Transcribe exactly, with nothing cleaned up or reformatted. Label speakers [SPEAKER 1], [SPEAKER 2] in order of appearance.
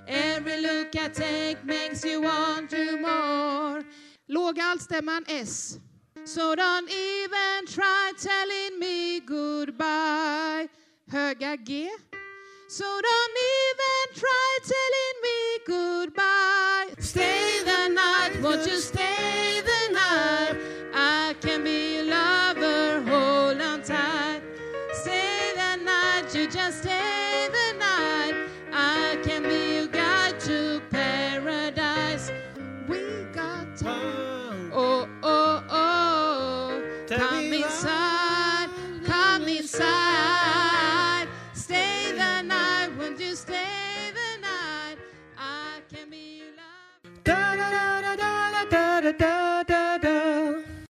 [SPEAKER 1] Every look I take makes you want to more. Låga altstämman S. So don't even try telling me goodbye. Höga G. So don't even try telling me goodbye. Stay the night, won't you stay the night? I can be your lover, hold on tight. Stay the night, you just stay the night. I can be your guide to paradise. We got time. Oh, oh, oh. Come inside, come inside. Stay the night, won't you stay the night? I can be your love.
[SPEAKER 2] Da da da da da da da da.